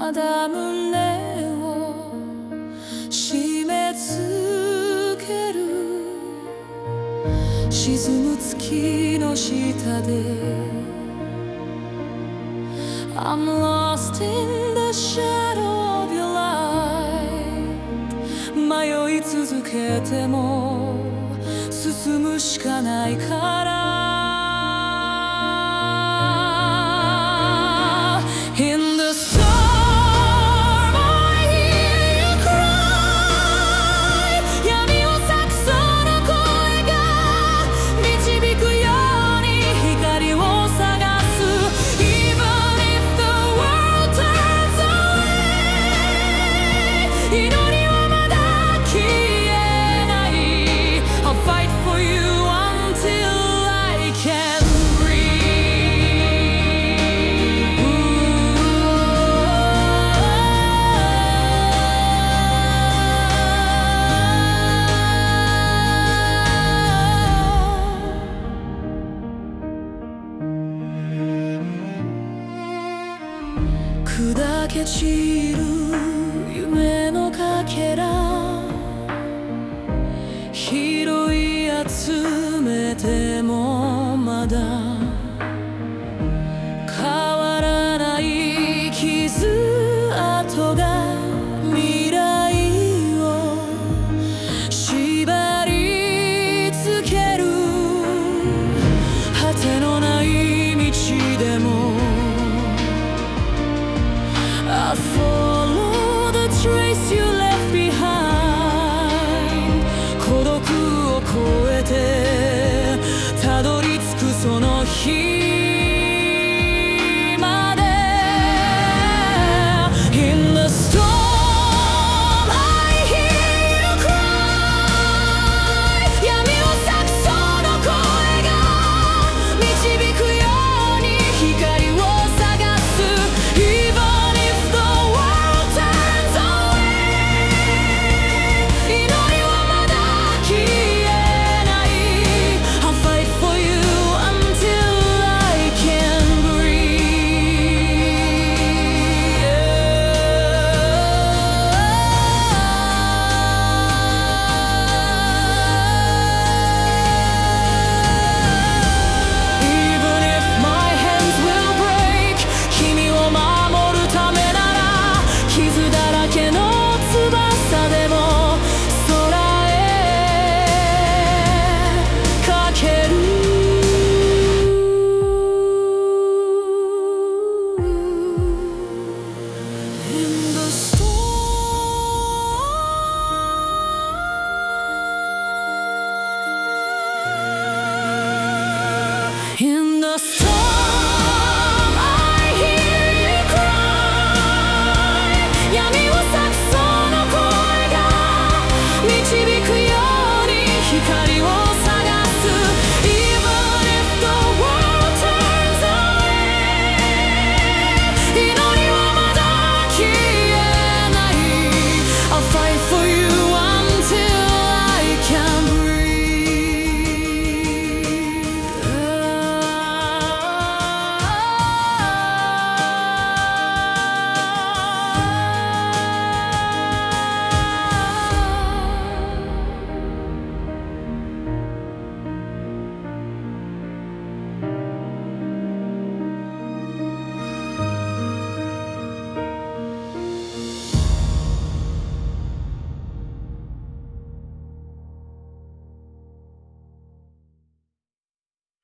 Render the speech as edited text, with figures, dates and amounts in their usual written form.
まだ胸を締め付ける。沈む月の下で I'm lost in the shadow of your light。 迷い続けても進むしかないから。 In the storm I hear you cry。 闇を裂くその声が導くように光を探す。 Even if the world turns away。 祈りはまだ消えない。 I'll fight for you until I can breathe。 砕け散る夢のかけら拾い集めてもまだ変わらない傷跡が未来を縛りつける。果てのない道でもI fall